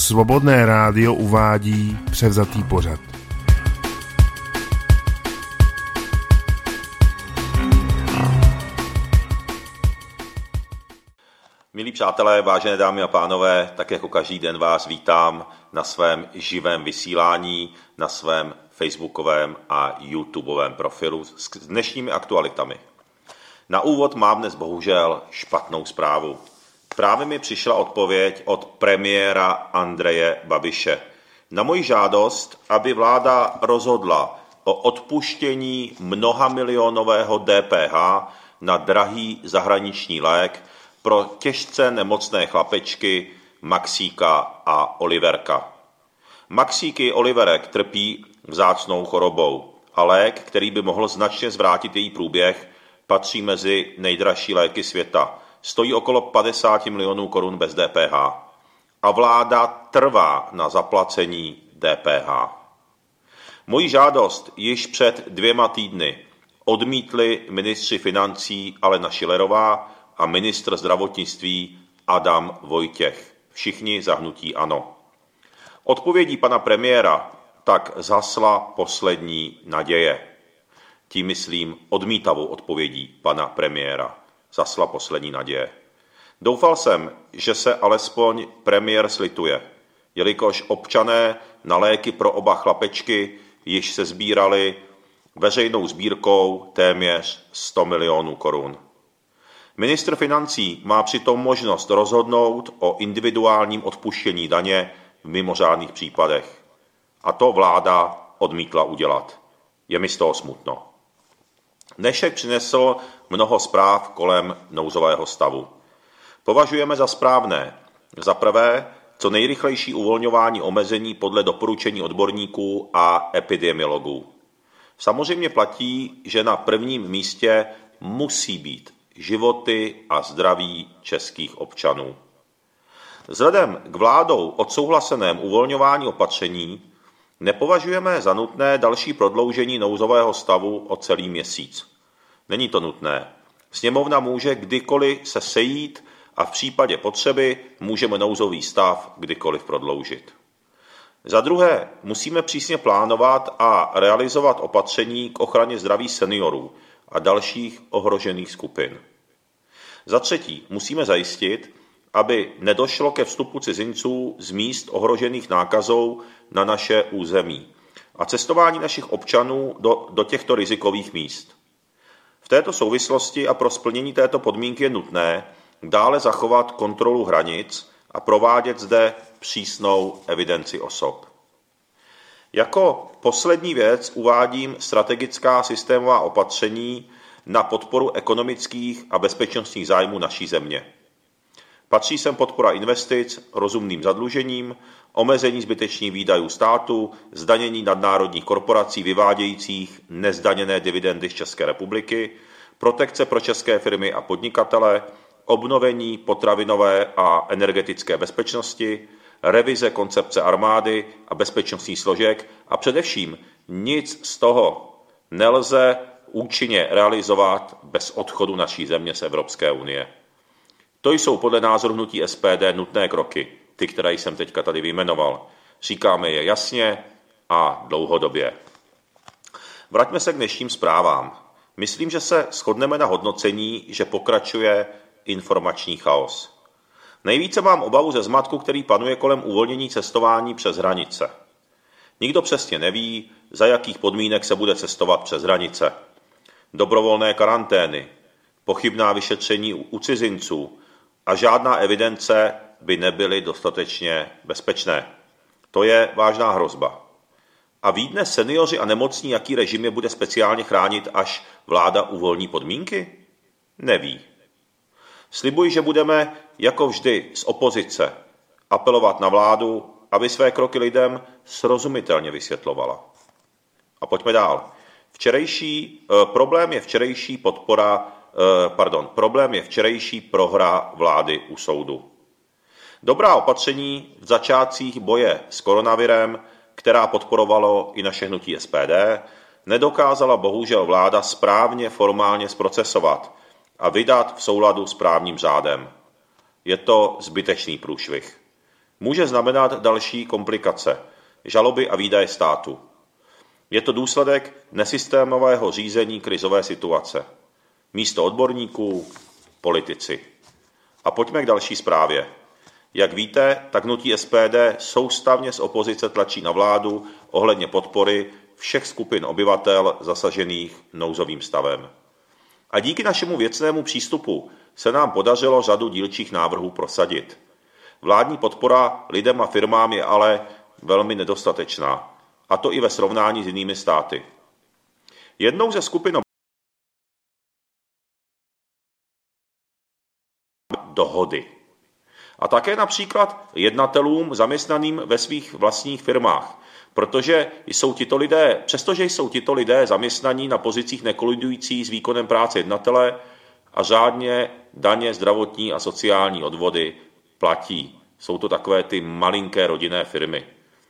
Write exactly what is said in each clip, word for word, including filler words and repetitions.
Svobodné rádio uvádí převzatý pořad. Milí přátelé, vážené dámy a pánové, tak jako každý den vás vítám na svém živém vysílání, na svém facebookovém a YouTubeovém profilu s dnešními aktualitami. Na úvod mám dnes bohužel špatnou zprávu. Právě mi přišla odpověď od premiéra Andreje Babiše na moji žádost, aby vláda rozhodla o odpuštění mnohamilionového D P H na drahý zahraniční lék pro těžce nemocné chlapečky Maxíka a Oliverka. Maxík i Oliverek trpí vzácnou chorobou a lék, který by mohl značně zvrátit její průběh, patří mezi nejdražší léky světa. Stojí okolo padesát milionů korun bez D P H. A vláda trvá na zaplacení D P H. Moji žádost již před dvěma týdny odmítli ministři financí Alena Schillerová a ministr zdravotnictví Adam Vojtěch. Všichni za hnutí ANO. Odpovědí pana premiéra tak zhasla poslední naděje. Tím myslím odmítavou odpovědí pana premiéra. Zasla poslední naděje. Doufal jsem, že se alespoň premiér slituje, jelikož občané na léky pro oba chlapečky již se sbírali veřejnou sbírkou téměř sto milionů korun. Ministr financí má přitom možnost rozhodnout o individuálním odpuštění daně v mimořádných případech. A to vláda odmítla udělat. Je mi z toho smutno. Dnešek přinesl mnoho zpráv kolem nouzového stavu. Považujeme za správné, za prvé, co nejrychlejší uvolňování omezení podle doporučení odborníků a epidemiologů. Samozřejmě platí, že na prvním místě musí být životy a zdraví českých občanů. Vzhledem k vládou odsouhlaseném uvolňování opatření nepovažujeme za nutné další prodloužení nouzového stavu o celý měsíc. Není to nutné. Sněmovna může kdykoliv se sejít a v případě potřeby můžeme nouzový stav kdykoliv prodloužit. Za druhé, musíme přísně plánovat a realizovat opatření k ochraně zdraví seniorů a dalších ohrožených skupin. Za třetí, musíme zajistit, aby nedošlo ke vstupu cizinců z míst ohrožených nákazou na naše území a cestování našich občanů do, do těchto rizikových míst. V této souvislosti a pro splnění této podmínky je nutné dále zachovat kontrolu hranic a provádět zde přísnou evidenci osob. Jako poslední věc uvádím strategická systémová opatření na podporu ekonomických a bezpečnostních zájmů naší země. Patří sem podpora investic rozumným zadlužením, omezení zbytečných výdajů státu, zdanění nadnárodních korporací vyvádějících nezdaněné dividendy z České republiky, protekce pro české firmy a podnikatele, obnovení potravinové a energetické bezpečnosti, revize koncepce armády a bezpečnostních složek a především nic z toho nelze účinně realizovat bez odchodu naší země z Evropské unie. To jsou podle názoru hnutí S P D nutné kroky, ty, které jsem teďka tady vyjmenoval. Říkáme je jasně a dlouhodobě. Vraťme se k dnešním zprávám. Myslím, že se shodneme na hodnocení, že pokračuje informační chaos. Nejvíce mám obavu ze zmatku, který panuje kolem uvolnění cestování přes hranice. Nikdo přesně neví, za jakých podmínek se bude cestovat přes hranice. Dobrovolné karantény, pochybná vyšetření u cizinců a žádná evidence by nebyly dostatečně bezpečné. To je vážná hrozba. A ví dnes seniori a nemocní, jaký režim je bude speciálně chránit, až vláda uvolní podmínky? Neví. Slibuji, že budeme, jako vždy z opozice, apelovat na vládu, aby své kroky lidem srozumitelně vysvětlovala. A pojďme dál. Včerejší, eh, problém je včerejší podpora, eh, pardon, problém je včerejší prohra vlády u soudu. Dobrá opatření v začátcích boje s koronavirem, která podporovalo i naše hnutí S P D, nedokázala bohužel vláda správně formálně zprocesovat a vydat v souladu s právním řádem. Je to zbytečný průšvih. může znamenat další komplikace, žaloby a výdaje státu. Je to důsledek nesystémového řízení krizové situace. Místo odborníků, politici. A pojďme k další zprávě. Jak víte, tak hnutí S P D soustavně z opozice tlačí na vládu ohledně podpory všech skupin obyvatel zasažených nouzovým stavem. A díky našemu věcnému přístupu se nám podařilo řadu dílčích návrhů prosadit. Vládní podpora lidem a firmám je ale velmi nedostatečná, a to i ve srovnání s jinými státy. Jednou ze skupin dohody. A také například jednatelům zaměstnaným ve svých vlastních firmách, protože jsou tito lidé, přestože jsou tito lidé zaměstnaní na pozicích nekolidujících s výkonem práce jednatele a řádně daně, zdravotní a sociální odvody platí. Jsou to takové ty malinké rodinné firmy.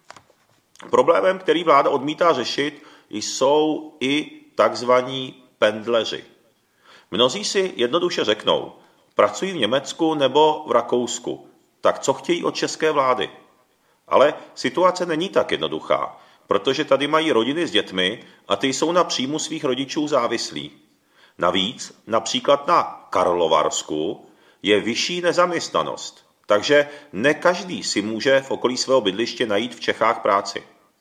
Problémem, který vláda odmítá řešit, jsou i takzvaní pendleři. Mnozí si jednoduše řeknou, pracují v Německu nebo v Rakousku, tak co chtějí od české vlády? Ale situace není tak jednoduchá, protože tady mají rodiny s dětmi a ty jsou na příjmu svých rodičů závislí. Navíc, například na Karlovarsku, je vyšší nezaměstnanost, takže ne každý si může v okolí svého bydliště najít v Čechách práci.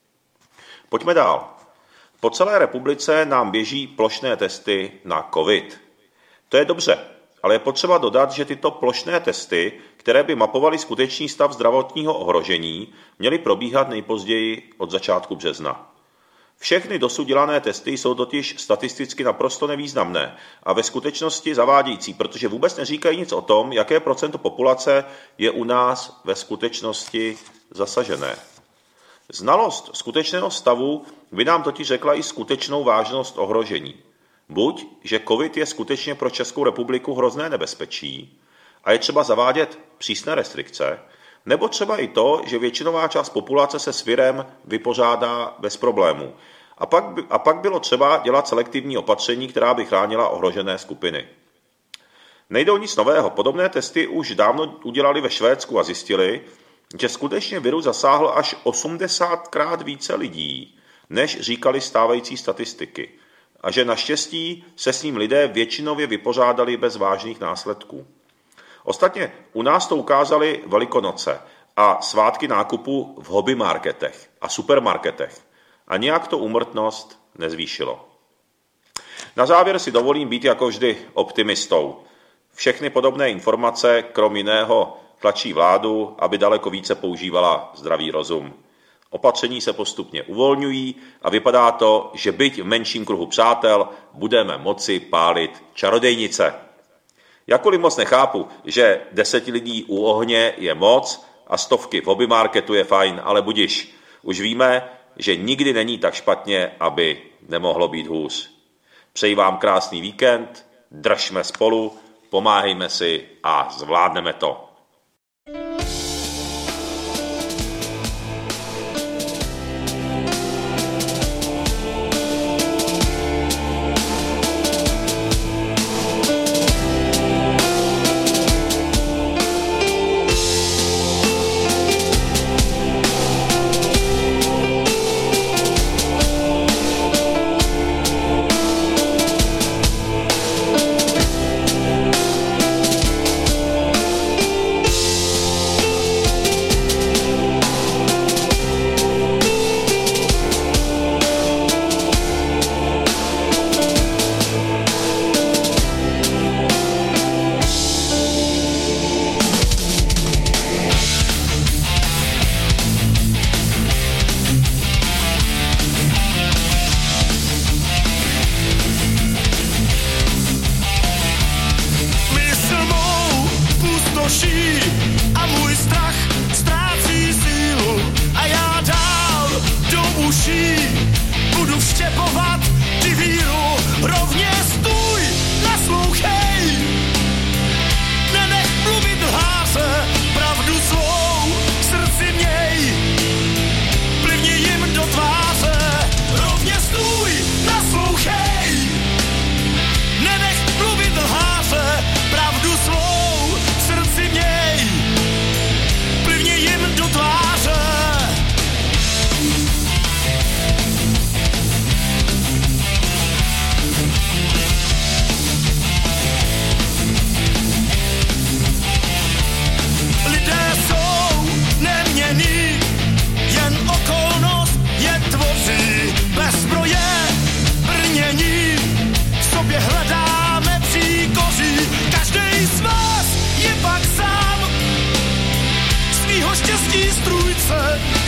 Pojďme dál. Po celé republice nám běží plošné testy na covid. To je dobře, ale je potřeba dodat, že tyto plošné testy, které by mapovaly skutečný stav zdravotního ohrožení, měly probíhat nejpozději od začátku března. Všechny dosud dělané testy jsou totiž statisticky naprosto nevýznamné a ve skutečnosti zavádějící, protože vůbec neříkají nic o tom, jaké procento populace je u nás ve skutečnosti zasažené. Znalost skutečného stavu by nám totiž řekla i skutečnou vážnost ohrožení. Buď, že covid je skutečně pro Českou republiku hrozné nebezpečí a je třeba zavádět přísné restrikce, nebo třeba i to, že většinová část populace se s virem vypořádá bez problémů. A pak, by, a pak bylo třeba dělat selektivní opatření, která by chránila ohrožené skupiny. Nejde o nic nového. Podobné testy už dávno udělali ve Švédsku a zjistili, že skutečně virus zasáhl až osmdesátkrát více lidí, než říkali stávající statistiky. A že naštěstí se s ním lidé většinově vypořádali bez vážných následků. Ostatně u nás to ukázali Velikonoce a svátky nákupu v hobby marketech a supermarketech a nějak to úmrtnost nezvýšilo. Na závěr si dovolím být jako vždy optimistou. Všechny podobné informace, krom jiného, tlačí vládu, aby daleko více používala zdravý rozum. Opatření se postupně uvolňují a vypadá to, že byť v menším kruhu přátel budeme moci pálit čarodejnice. Jakkoliv moc nechápu, že deset lidí u ohně je moc a stovky v hobby marketu je fajn, ale budiš. Už víme, že nikdy není tak špatně, aby nemohlo být hůř. Přeji vám krásný víkend, držme spolu, pomáhejme si a zvládneme to.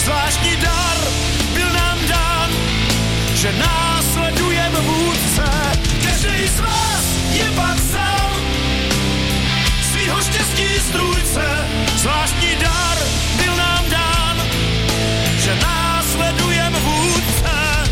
zvláštní dar byl nám dán, že následujem vůdce. Každý z vás je pak sám svýho štěstí strůjce. Zvláštní dar byl nám dán, že následujem vůdce.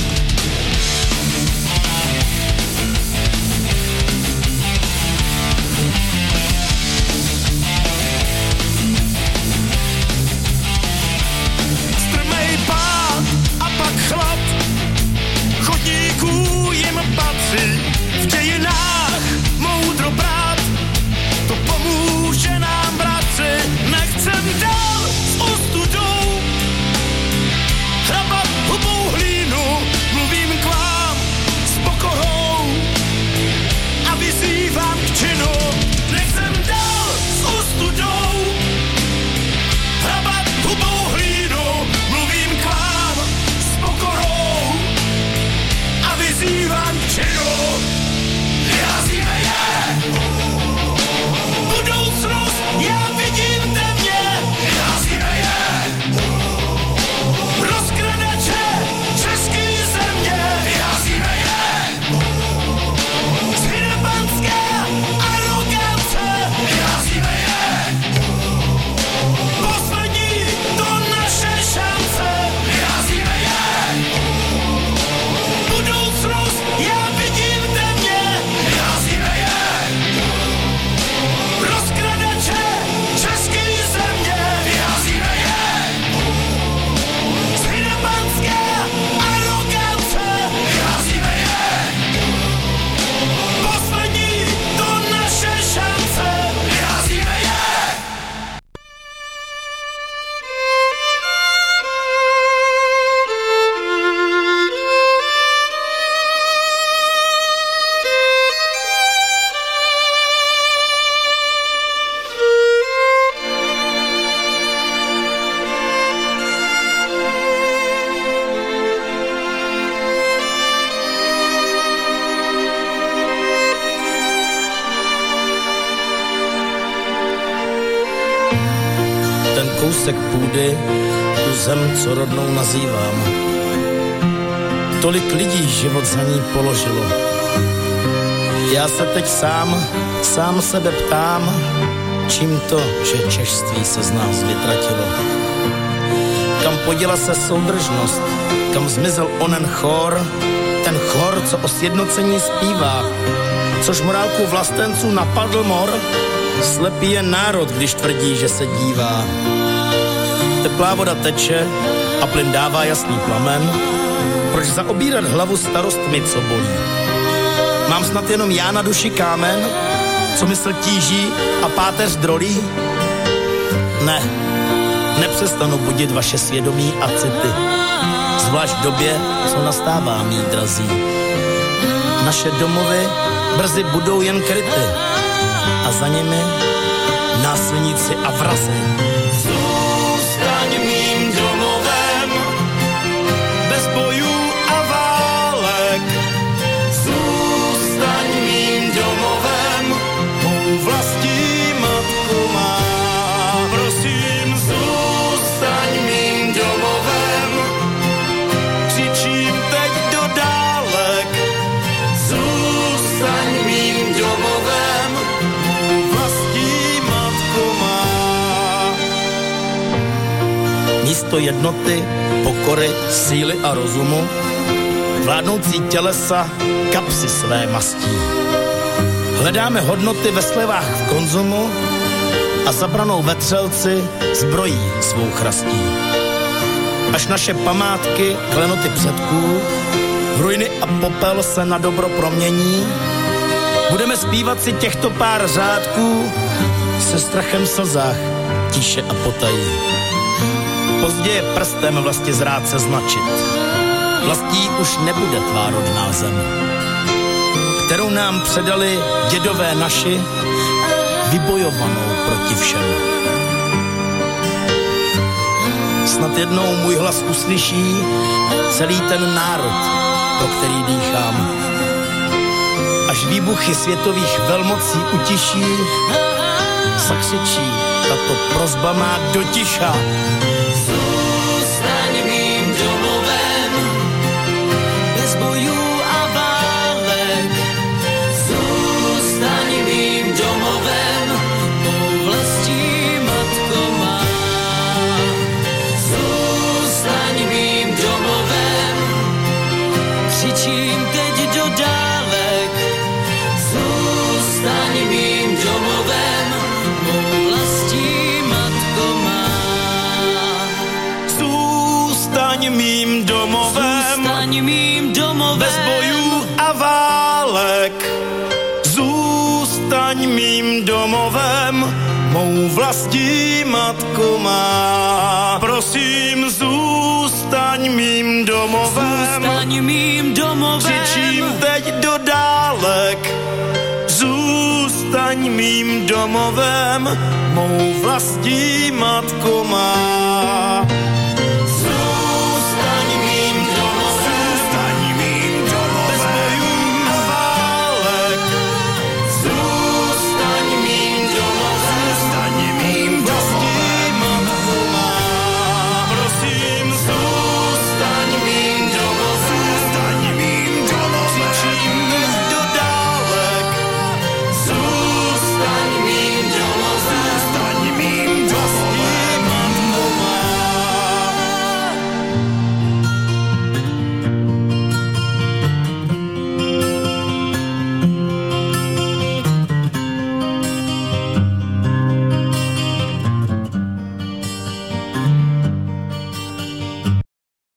Strmej pád a pak chlad, chodníků jim patří. V dějinách moudro brát, to pomůže nám, bratři. Nechcem dál s ostudou hrabat hubou hlínu, mluvím k vám s pokorou a vyzývám k činu. Nechcem dál s ostudou hrabat hubou hlínu, mluvím k vám s pokorou a vyzývám k činu. Vyrazíme je! Budoucnost, já vidím temně. Vyrazíme je! Rozkradače český země. Vyrazíme je! Z hynebanské arogance. Vyrazíme je! Poslední to naše šance. Vyrazíme je! Budoucnost, já vidím temně. Vyrazíme je! Rozkradače český země. Vyrazíme je! Z hynebanské arogance. Vyrazíme je! Poslední to naše šance. Vyrazíme je! Ten kousek půdy, tu zem, co rodnou nazývám. Tolik lidí život za ní položilo. Já se teď sám, sám sebe ptám, čím to, že češství se z nás vytratilo. Kam poděla se soudržnost, kam zmizel onen chor, ten chor, co o sjednocení zpívá, což morálku vlastenců napadl mor. Slepý je národ, když tvrdí, že se dívá. Teplá voda teče a plyn dává jasný plamen. Proč zaobírat hlavu starostmi, co bolí? Mám snad jenom já na duši kámen, co mysl tíží a páteř drolí? Ne, nepřestanu budit vaše svědomí a city, zvlášť v době, co nastává, mí drazí. Naše domovy brzy budou jen kryty a za nimi násilníci a vrazi. Zůstaň mým domovem, bez bojů a válek. Zůstaň mým domovem, mou vlastí matku má. Prosím, zůstaň mým domovem, křičím teď do dálek. Zůstaň mým domovem, mou vlastí matku má. Místo jednoty, pokory, síly a rozumu, vládnoucí tělesa kapsy své mastí. Hledáme hodnoty ve slevách v konzumu a zabranou vetřelci zbrojí svou chrastí. Až naše památky, klenoty předků, v ruiny a popel se na dobro promění, budeme zpívat si těchto pár řádků se strachem v slzách, tiše a potají. Pozdě je prstem vlastně zrát se značit. Vlastí už nebude tvá rodná zem, kterou nám předali dědové naši, vybojovanou proti všem. Snad jednou můj hlas uslyší celý ten národ, pro který dýchám. Až výbuchy světových velmocí utiší, zakřičí tato prosba má do ticha. Zůstaň dálek. Zůstaň mým domovem, mou vlastní matko má. Prosím, zůstaň mým domovem, zůstaň mým domovem. Křičím teď do dálek. Zůstaň mým domovem, mou vlastní matko má.